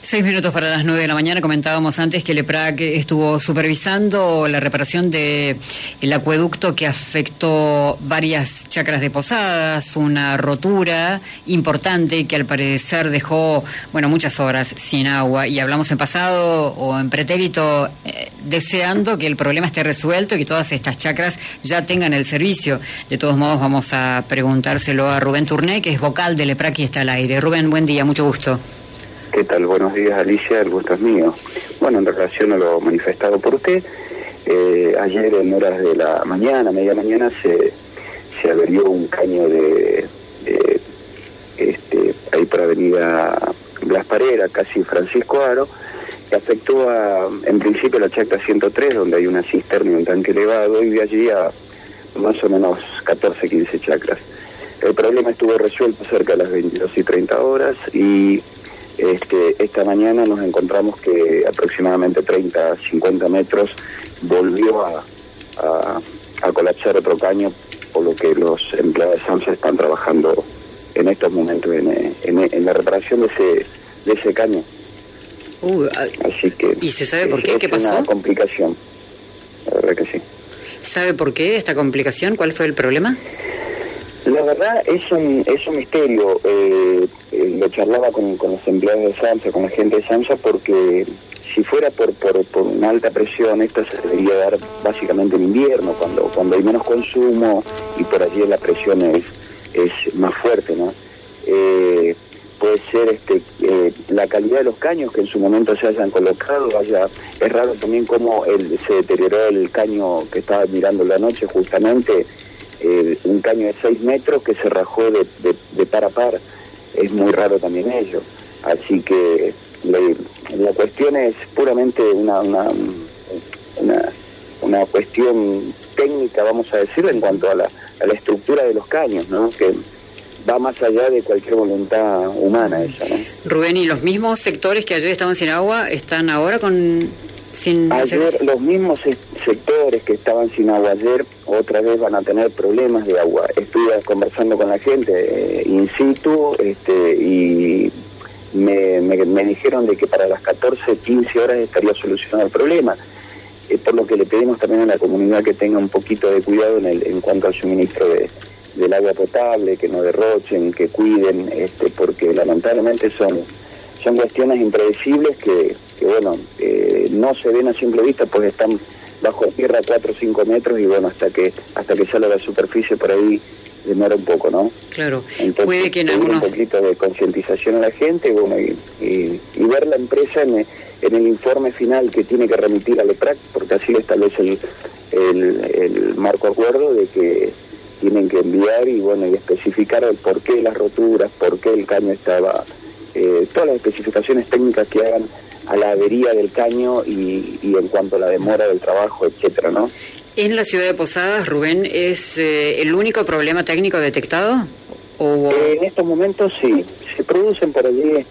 6 minutos para las 9 de la mañana. Comentábamos antes que el EPRAC estuvo supervisando la reparación del acueducto que afectó varias chacras de Posadas, una rotura importante que al parecer dejó, muchas horas sin agua. Y hablamos en pasado o en pretérito deseando que el problema esté resuelto y que todas estas chacras ya tengan el servicio. De todos modos, vamos a preguntárselo a Rubén Tourné, que es vocal del EPRAC y está al aire. Rubén, buen día, mucho gusto. ¿Qué tal? Buenos días, Alicia, el gusto es mío. Bueno, en relación a lo manifestado por usted, ayer en horas de la mañana, media mañana, se averió un caño ahí por avenida Blas Parera, casi Francisco Aro, que afectó en principio la chacra 103, donde hay una cisterna y un tanque elevado, y de allí a más o menos 14, 15 chacras. El problema estuvo resuelto cerca de las 22:30 y esta mañana nos encontramos que aproximadamente 30, 50 metros volvió a colapsar otro caño, por lo que los empleados de SAMSA están trabajando en estos momentos en la reparación de ese caño. Así que ¿y se sabe por qué? ¿Qué pasó? Es una complicación, la verdad que sí. ¿Sabe por qué esta complicación? ¿Cuál fue el problema? La verdad es un misterio. Lo charlaba con los empleados de SAMSA, con la gente de SAMSA, porque si fuera por una alta presión, esto se debería dar básicamente en invierno, cuando hay menos consumo y por allí la presión es más fuerte, ¿no? Puede ser la calidad de los caños que en su momento se hayan colocado, es raro también cómo se deterioró el caño que estaba mirando la noche justamente. Un caño de 6 metros que se rajó de par a par, es muy raro también ello. Así que la cuestión es puramente una cuestión técnica, vamos a decirlo, en cuanto a la estructura de los caños, ¿no? Que va más allá de cualquier voluntad humana esa, ¿no? Rubén, ¿y los mismos sectores que ayer estaban sin agua están ahora sin ayer los mismos sectores que estaban sin agua ayer otra vez van a tener problemas de agua? Estuve conversando con la gente in situ y me dijeron de que para las 14, 15 horas estaría solucionado el problema, por lo que le pedimos también a la comunidad que tenga un poquito de cuidado en cuanto al suministro del agua potable, que no derrochen, que cuiden, porque lamentablemente son cuestiones impredecibles que no se ven a simple vista, pues están bajo tierra 4 o 5 metros y hasta que sale a la superficie por ahí demora un poco, ¿no? Claro. Entonces, puede que en algunos... un poquito de concientización a la gente, y ver la empresa en el informe final que tiene que remitir al EPRAC, porque así le establece el marco acuerdo de que tienen que enviar y especificar el por qué las roturas, por qué el caño estaba, todas las especificaciones técnicas que hagan a la avería del caño y en cuanto a la demora del trabajo, etcétera, ¿no? ¿En la ciudad de Posadas, Rubén, es el único problema técnico detectado? En estos momentos sí, se producen por allí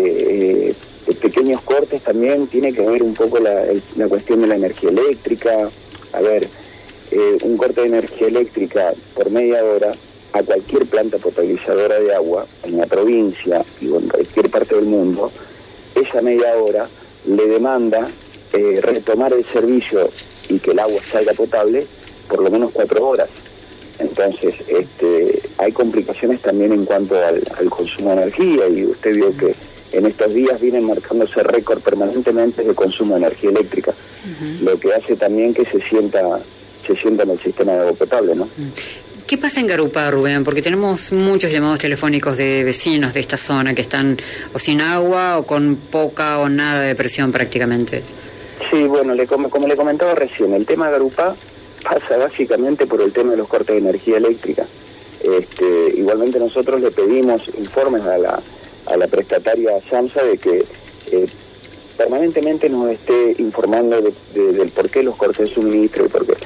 pequeños cortes también, tiene que ver un poco la cuestión de la energía eléctrica. A ver, un corte de energía eléctrica por media hora a cualquier planta potabilizadora de agua en la provincia y en cualquier parte del mundo, esa media hora le demanda retomar el servicio y que el agua salga potable por lo menos 4 horas. Entonces, hay complicaciones también en cuanto al consumo de energía, y usted vio que en estos días vienen marcándose récord permanentemente de consumo de energía eléctrica, lo que hace también que se sienta en el sistema de agua potable, ¿no? ¿Qué pasa en Garupá, Rubén? Porque tenemos muchos llamados telefónicos de vecinos de esta zona que están o sin agua o con poca o nada de presión prácticamente. Sí, como le comentaba recién, el tema de Garupá pasa básicamente por el tema de los cortes de energía eléctrica. Igualmente nosotros le pedimos informes a la prestataria SAMSA de que permanentemente nos esté informando del por qué los cortes de suministro y por qué.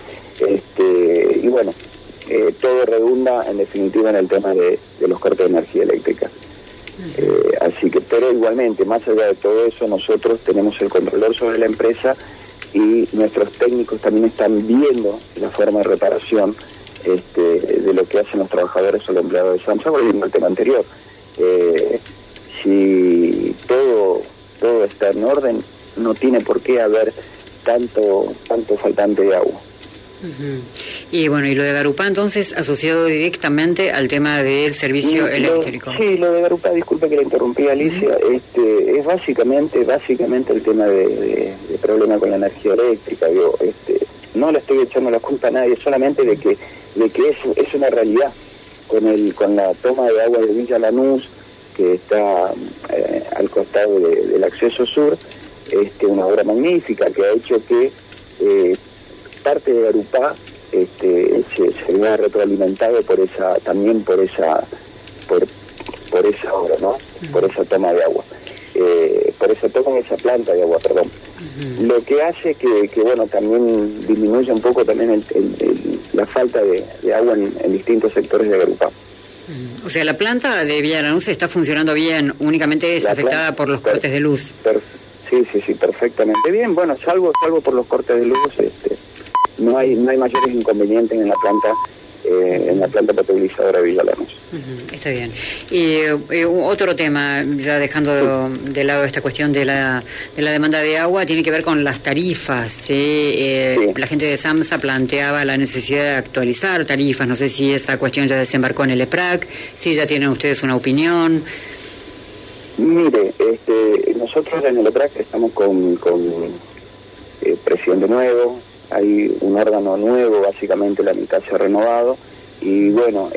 Todo redunda en definitiva en el tema de los cortes de energía eléctrica. Así que, pero igualmente, más allá de todo eso, nosotros tenemos el controlador sobre la empresa y nuestros técnicos también están viendo la forma de reparación de lo que hacen los trabajadores o los empleados de SAMSA, volviendo al tema anterior. Si todo en orden, no tiene por qué haber tanto faltante de agua. Y bueno, y lo de Garupá entonces asociado directamente al tema del servicio eléctrico. Sí, lo de Garupá, disculpe que la interrumpí, Alicia, es básicamente el tema de problema con la energía eléctrica. Yo no le estoy echando la culpa a nadie, solamente de que es una realidad con la toma de agua de Villa Lanús, que está al costado del acceso sur, una obra magnífica que ha hecho que parte de Garupá se vea retroalimentado por esa obra, ¿no? Por esa toma de agua, esa planta de agua, perdón. Lo que hace que bueno, también disminuya un poco también la falta de agua en distintos sectores de Garupá. O sea, la planta de Villa Lanús está funcionando bien, únicamente es afectada por los cortes de luz. Sí, perfectamente bien. Bueno, salvo por los cortes de luz, no hay mayores inconvenientes en la planta potabilizadora de Villa Lanús. Está bien. Y otro tema, ya dejando de lado esta cuestión de la demanda de agua, tiene que ver con las tarifas. Sí. La gente de SAMSA planteaba la necesidad de actualizar tarifas. No sé si esa cuestión ya desembarcó en el EPRAC, si ya tienen ustedes una opinión. Mire, nosotros en el EPRAC estamos con presidente nuevo, hay un órgano nuevo, básicamente la mitad se ha renovado, y bueno,